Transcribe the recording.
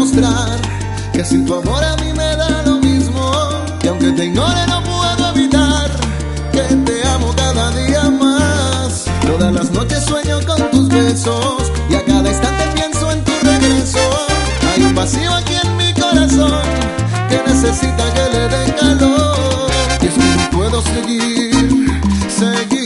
demostrar que sin tu amor a mí me da lo mismo. Y aunque te ignore no puedo evitar que te amo cada día más. Todas las noches sueño con tus besos y a cada instante pienso en tu regreso. Hay un vacío aquí en mi corazón que necesita que le dé calor. Y es que no puedo seguir